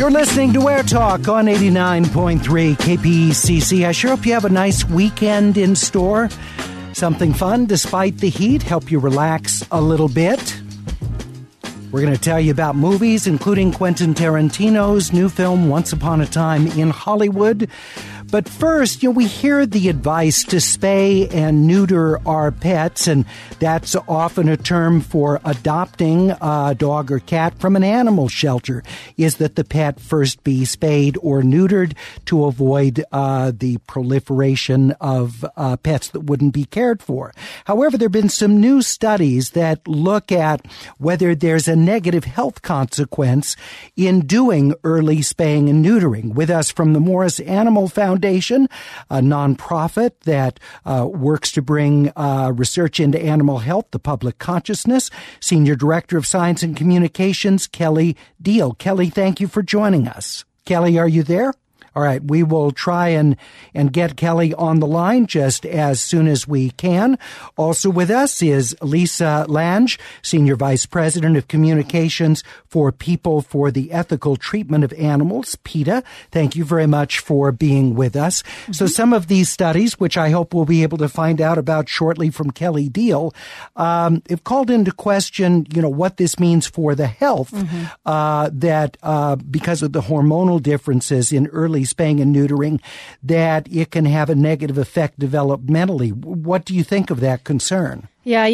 You're listening to Air Talk on 89.3 KPCC. I sure hope you have a nice weekend in store. Something fun despite the heat. Help you relax a little bit. We're going to tell you about movies, including Quentin Tarantino's new film, Once Upon a Time in Hollywood. But first, we hear the advice to spay and neuter our pets, and that's often a term for adopting a dog or cat from an animal shelter, is that the pet first be spayed or neutered to avoid the proliferation of pets that wouldn't be cared for. However, there have been some new studies that look at whether there's a negative health consequence in doing early spaying and neutering. With us from the Morris Animal Foundation, a nonprofit that works to bring research into animal health, the public consciousness, Senior Director of Science and Communications, Kelly Deal. Kelly, thank you for joining us. Kelly, are you there? All right, we will try and get Kelly on the line just as soon as we can. Also with us is Lisa Lange, Senior Vice President of Communications for People for the Ethical Treatment of Animals, PETA. Thank you very much for being with us. Mm-hmm. So some of these studies, which I hope we'll be able to find out about shortly from Kelly Deal, have called into question, what this means for the health, that because of the hormonal differences in early spaying and neutering, that it can have a negative effect developmentally. What do you think of that concern? Yeah,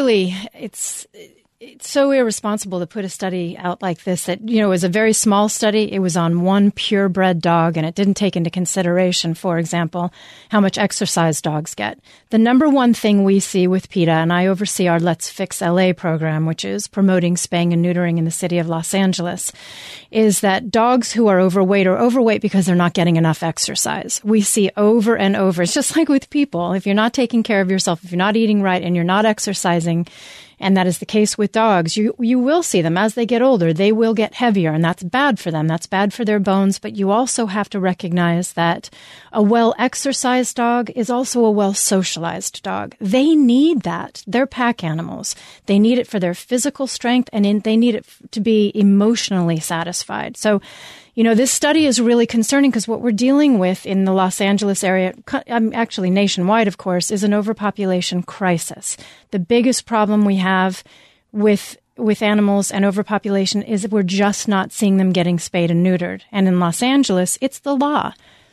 it's so irresponsible to put a study out like this that, it was a very small study. It was on one purebred dog, and it didn't take into consideration, for example, how much exercise dogs get. The number one thing we see with PETA, and I oversee our Let's Fix LA program, which is promoting spaying and neutering in the city of Los Angeles, is that dogs who are overweight because they're not getting enough exercise. We see over and over. It's just like with people. If you're not taking care of yourself, if you're not eating right and you're not exercising, and that is the case with dogs, you will see them as they get older. They will get heavier, and that's bad for them. That's bad for their bones. But you also have to recognize that a well-exercised dog is also a well-socialized dog. They need that. They're pack animals. They need it for their physical strength, and they need it to be emotionally satisfied. So, this study is really concerning because what we're dealing with in the Los Angeles area, actually nationwide, of course, is an overpopulation crisis. The biggest problem we have with animals and overpopulation is that we're just not seeing them getting spayed and neutered. And in Los Angeles, it's the law.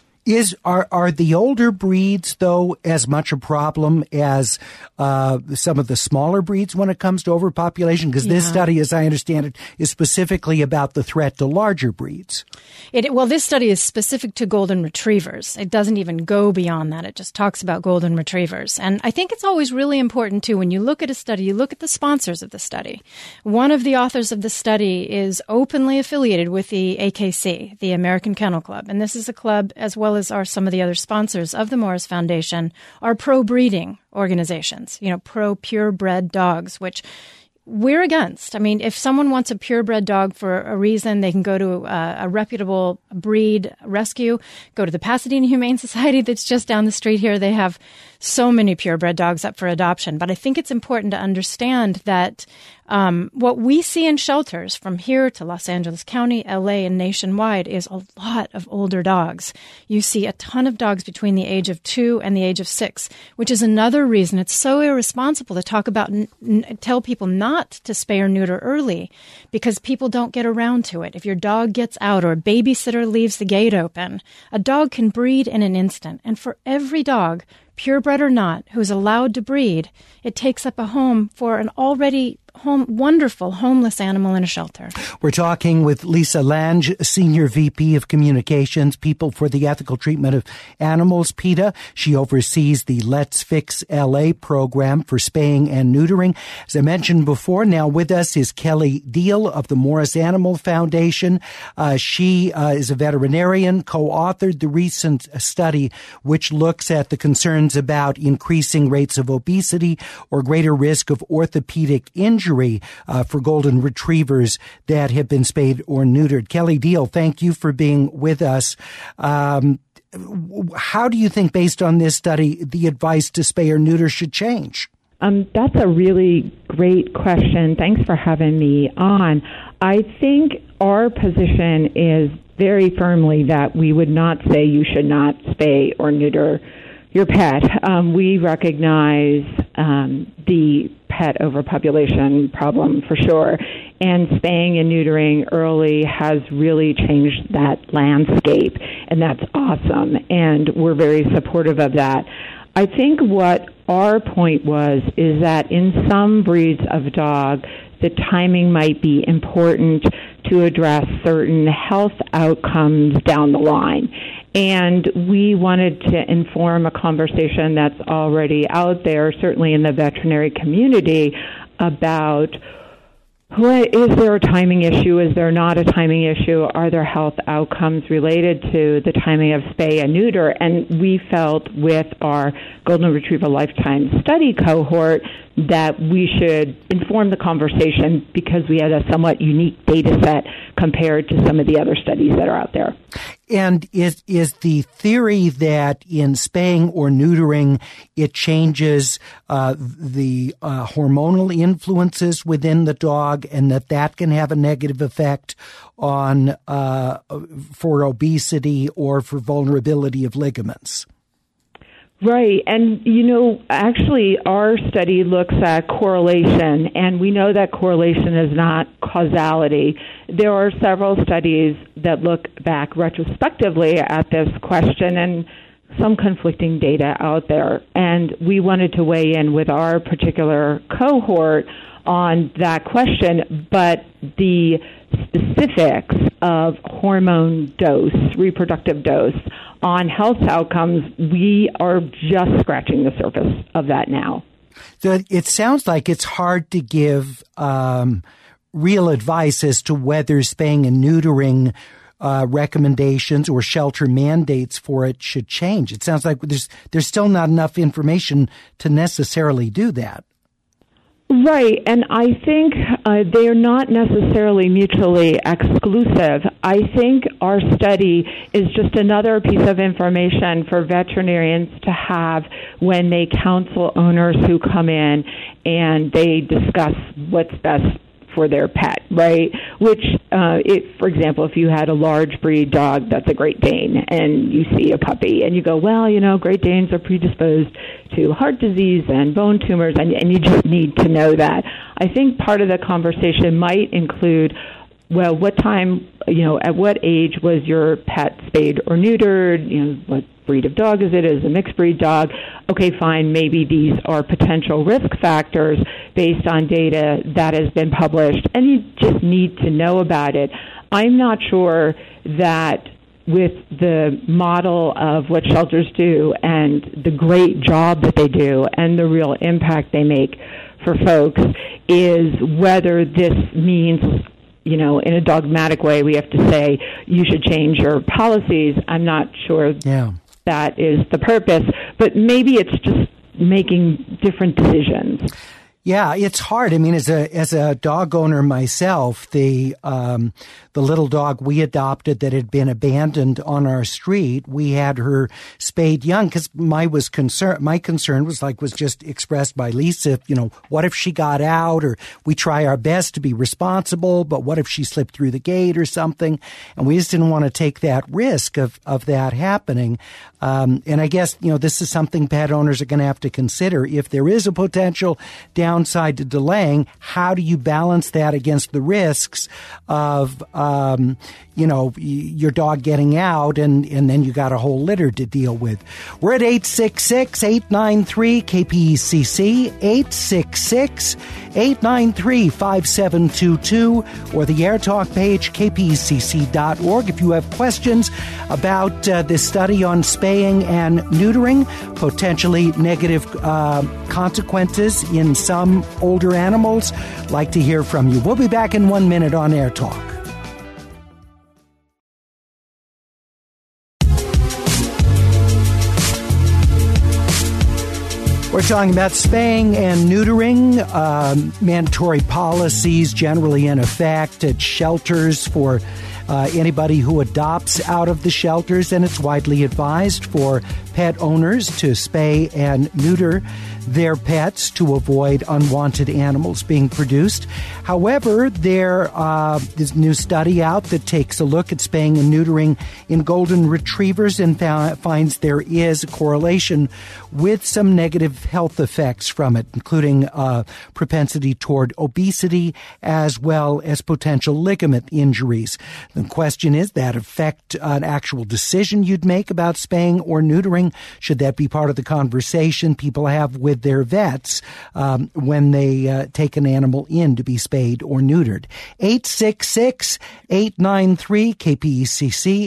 Are the older breeds, though, as much a problem as some of the smaller breeds when it comes to overpopulation? Because this study, as I understand it, is specifically about the threat to larger breeds. This study is specific to golden retrievers. It doesn't even go beyond that. It just talks about golden retrievers. And I think it's always really important, too, when you look at a study, you look at the sponsors of the study. One of the authors of the study is openly affiliated with the AKC, the American Kennel Club. And this is a club, as well as are some of the other sponsors of the Morris Foundation, are pro-breeding organizations, pro-purebred dogs, which we're against. I mean, if someone wants a purebred dog for a reason, they can go to a reputable breed rescue, go to the Pasadena Humane Society that's just down the street here. They have so many purebred dogs up for adoption. But I think it's important to understand that what we see in shelters from here to Los Angeles County, LA, and nationwide is a lot of older dogs. You see a ton of dogs between the age of 2 and the age of 6, which is another reason it's so irresponsible to talk about, tell people not to spay or neuter early, because people don't get around to it. If your dog gets out or a babysitter leaves the gate open, a dog can breed in an instant. And for every dog, purebred or not, who's allowed to breed, it takes up a home for an already wonderful homeless animal in a shelter. We're talking with Lisa Lange, Senior VP of Communications, People for the Ethical Treatment of Animals, PETA. She oversees the Let's Fix LA program for spaying and neutering. As I mentioned before, now with us is Kelly Deal of the Morris Animal Foundation. She is a veterinarian, co-authored the recent study which looks at the concerns about increasing rates of obesity or greater risk of orthopedic injury for golden retrievers that have been spayed or neutered. Kelly Deal, thank you for being with us. How do you think, based on this study, the advice to spay or neuter should change? That's a really great question. Thanks for having me on. I think our position is very firmly that we would not say you should not spay or neuter your pet. We recognize the pet overpopulation problem for sure, and spaying and neutering early has really changed that landscape, and that's awesome, and we're very supportive of that. I think what our point is that in some breeds of dog, the timing might be important to address certain health outcomes down the line. And we wanted to inform a conversation that's already out there, certainly in the veterinary community, about is there a timing issue? Is there not a timing issue? Are there health outcomes related to the timing of spay and neuter? And we felt with our Golden Retriever Lifetime Study cohort that we should inform the conversation because we had a somewhat unique data set compared to some of the other studies that are out there. And is the theory that in spaying or neutering it changes the hormonal influences within the dog, and that can have a negative effect on for obesity or for vulnerability of ligaments? Right. And, actually our study looks at correlation, and we know that correlation is not causality. There are several studies that look back retrospectively at this question and some conflicting data out there. And we wanted to weigh in with our particular cohort on that question, but the specifics of hormone dose, reproductive dose, on health outcomes, we are just scratching the surface of that now. So it sounds like it's hard to give real advice as to whether spaying and neutering recommendations or shelter mandates for it should change. It sounds like there's still not enough information to necessarily do that. Right, and I think they are not necessarily mutually exclusive. I think our study is just another piece of information for veterinarians to have when they counsel owners who come in and they discuss what's best for their pet, right? Which, for example, if you had a large breed dog that's a Great Dane and you see a puppy and you go, well, Great Danes are predisposed to heart disease and bone tumors, and you just need to know that. I think part of the conversation might include, well, what time, at what age was your pet spayed or neutered? What breed of dog is it? Is it a mixed breed dog? Okay, fine. Maybe these are potential risk factors based on data that has been published, and you just need to know about it. I'm not sure that with the model of what shelters do and the great job that they do and the real impact they make for folks is whether this means, in a dogmatic way, we have to say you should change your policies. I'm not sure that is the purpose, but maybe it's just making different decisions. Yeah, it's hard. I mean, as a dog owner myself, the little dog we adopted that had been abandoned on our street, we had her spayed young because my concern was just expressed by Lisa. What if she got out? Or we try our best to be responsible, but what if she slipped through the gate or something? And we just didn't want to take that risk of that happening. And I guess, this is something pet owners are going to have to consider. If there is a potential downside to delaying, how do you balance that against the risks of, your dog getting out and then you got a whole litter to deal with? We're at 866-893-KPCC, 866-893-5722, or the AirTalk page, kpcc.org. If you have questions about this study on spaying and neutering, potentially negative consequences in some older animals, like to hear from you. We'll be back in 1 minute on AirTalk. We're talking about spaying and neutering, mandatory policies generally in effect at shelters for Anybody who adopts out of the shelters, and it's widely advised for pet owners to spay and neuter their pets to avoid unwanted animals being produced. However, there is a new study out that takes a look at spaying and neutering in golden retrievers and finds there is a correlation with some negative health effects from it, including propensity toward obesity as well as potential ligament injuries. The question is, that affect an actual decision you'd make about spaying or neutering? Should that be part of the conversation people have with their vets when they take an animal in to be spayed or neutered? 866-893-KPECC,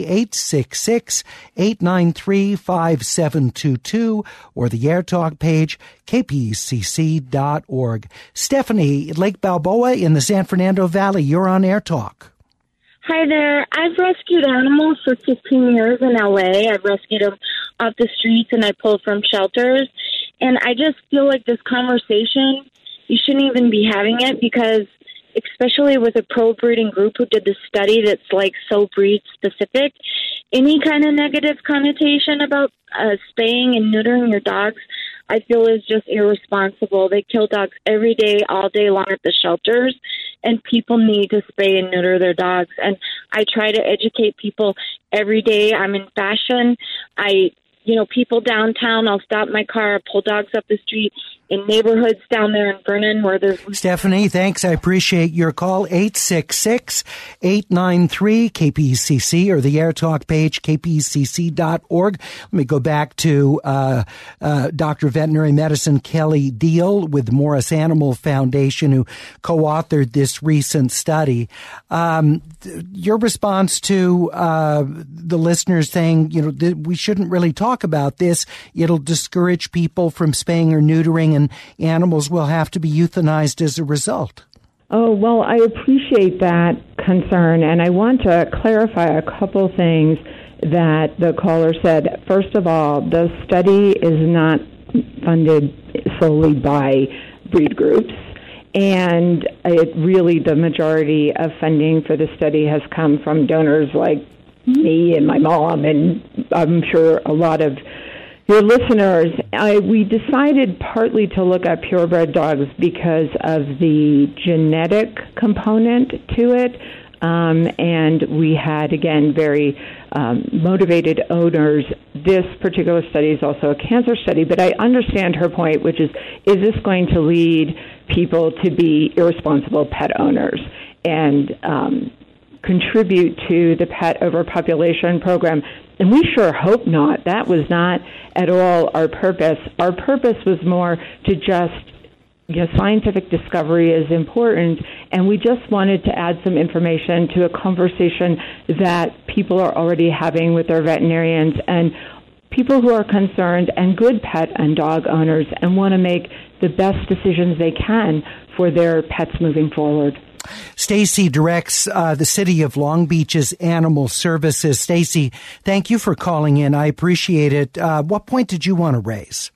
866-893-5722, or the Air Talk page, kpecc.org. Stephanie, Lake Balboa in the San Fernando Valley, you're on Air Talk. Hi there. I've rescued animals for 15 years in LA. I've rescued them off the streets and I pulled from shelters. And I just feel like this conversation, you shouldn't even be having it, because especially with a pro-breeding group who did the study that's like so breed specific, any kind of negative connotation about spaying and neutering your dogs, I feel is just irresponsible. They kill dogs every day, all day long at the shelters, and people need to spay and neuter their dogs. And I try to educate people every day. I'm in fashion. People downtown, I'll stop my car, pull dogs up the street in neighborhoods down there in Vernon where there's... Stephanie, thanks. I appreciate your call. 866-893-KPECC or the Air Talk page, kpecc.org. Let me go back to Dr. Veterinary Medicine Kelly Deal with the Morris Animal Foundation, who co-authored this recent study. Your response to the listeners saying, we shouldn't really talk about this. It'll discourage people from spaying or neutering, and animals will have to be euthanized as a result. Oh, well, I appreciate that concern, and I want to clarify a couple things that the caller said. First of all, the study is not funded solely by breed groups, and the majority of funding for the study has come from donors like me and my mom, and I'm sure a lot of your listeners. We decided partly to look at purebred dogs because of the genetic component to it, and we had, again, very motivated owners. This particular study is also a cancer study, but I understand her point, which is this going to lead people to be irresponsible pet owners and contribute to the pet overpopulation program? And we sure hope not. That was not at all our purpose. Our purpose was more to just, scientific discovery is important, and we just wanted to add some information to a conversation that people are already having with their veterinarians and people who are concerned and good pet and dog owners and want to make the best decisions they can for their pets moving forward. Stacy directs the City of Long Beach's Animal Services. Stacy, thank you for calling in. I appreciate it. What point did you want to raise?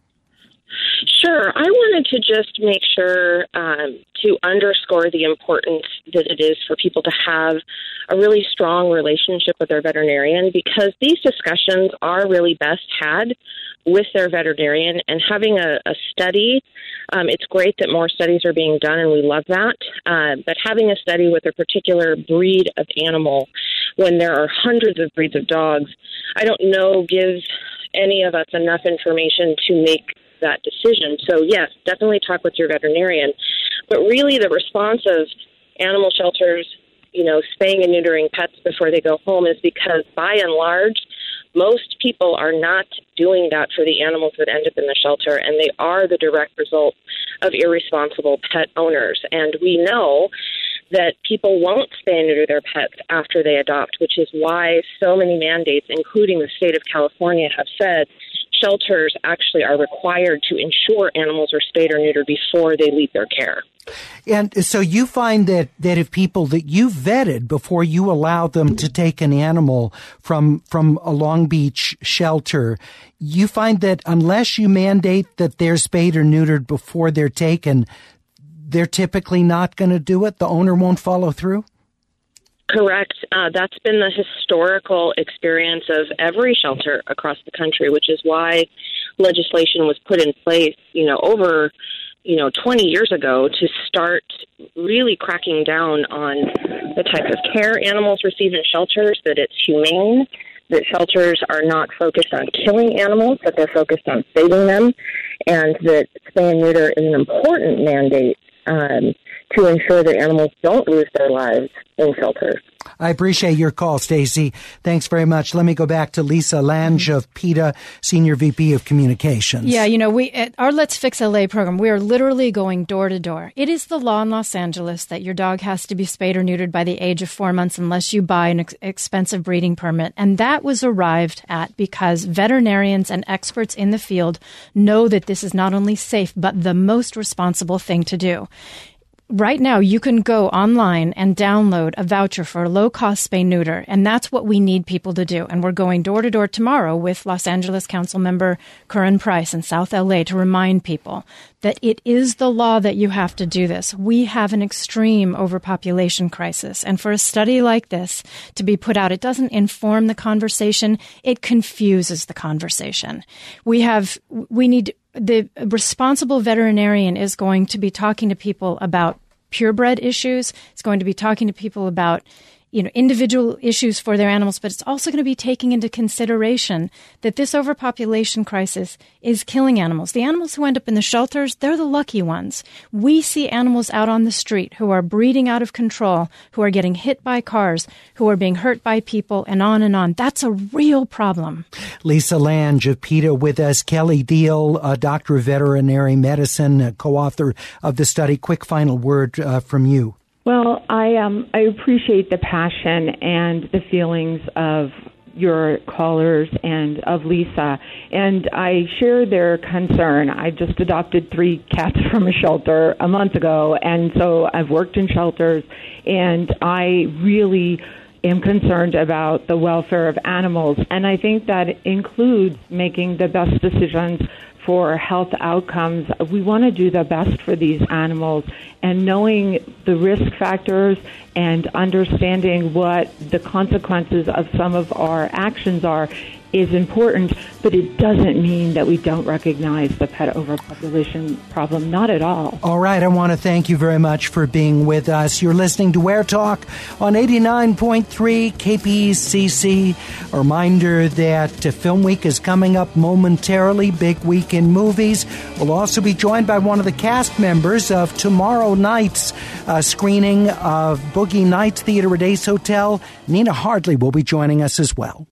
Sure. I wanted to just make sure to underscore the importance that it is for people to have a really strong relationship with their veterinarian, because these discussions are really best had with their veterinarian. And having a study, it's great that more studies are being done, and we love that. But having a study with a particular breed of animal when there are hundreds of breeds of dogs, I don't know gives any of us enough information to make that decision. So yes, definitely talk with your veterinarian. But really the response of animal shelters, spaying and neutering pets before they go home is because by and large, most people are not doing that for the animals that end up in the shelter, and they are the direct result of irresponsible pet owners. And we know that people won't spay and neuter their pets after they adopt, which is why so many mandates, including the state of California, have said shelters actually are required to ensure animals are spayed or neutered before they leave their care. And so you find that if people that you vetted before you allow them to take an animal from a Long Beach shelter, you find that unless you mandate that they're spayed or neutered before they're taken, they're typically not going to do it? The owner won't follow through? Correct. That's been the historical experience of every shelter across the country, which is why legislation was put in place, over 20 years ago to start really cracking down on the type of care animals receive in shelters, that it's humane, that shelters are not focused on killing animals, but they're focused on saving them, and that spay and neuter is an important mandate to ensure that animals don't lose their lives in shelters. I appreciate your call, Stacy. Thanks very much. Let me go back to Lisa Lange of PETA, Senior VP of Communications. Yeah, we at our Let's Fix LA program, we are literally going door to door. It is the law in Los Angeles that your dog has to be spayed or neutered by the age of 4 months unless you buy an expensive breeding permit. And that was arrived at because veterinarians and experts in the field know that this is not only safe, but the most responsible thing to do. Right now, you can go online and download a voucher for a low-cost spay-neuter, and that's what we need people to do. And we're going door-to-door tomorrow with Los Angeles Council member Curran Price in South L.A. to remind people that it is the law that you have to do this. We have an extreme overpopulation crisis, and for a study like this to be put out, it doesn't inform the conversation, it confuses the conversation. The responsible veterinarian is going to be talking to people about purebred issues. It's going to be talking to people about, individual issues for their animals, but it's also going to be taking into consideration that this overpopulation crisis is killing animals. The animals who end up in the shelters, they're the lucky ones. We see animals out on the street who are breeding out of control, who are getting hit by cars, who are being hurt by people, and on and on. That's a real problem. Lisa Lange of PETA with us. Kelly Deal, doctor of veterinary medicine, co-author of the study. Quick final word from you. Well, I appreciate the passion and the feelings of your callers and of Lisa, and I share their concern. I just adopted 3 cats from a shelter a month ago, and so I've worked in shelters, and I really am concerned about the welfare of animals, and I think that includes making the best decisions for health outcomes. We want to do the best for these animals, and knowing the risk factors and understanding what the consequences of some of our actions are is important, but it doesn't mean that we don't recognize the pet overpopulation problem. Not at all. All right. I want to thank you very much for being with us. You're listening to Where Talk on 89.3 KPCC. A reminder that Film Week is coming up momentarily. Big week in movies. We'll also be joined by one of the cast members of tomorrow night's screening of Boogie Nights Theater at Ace Hotel. Nina Hardley will be joining us as well.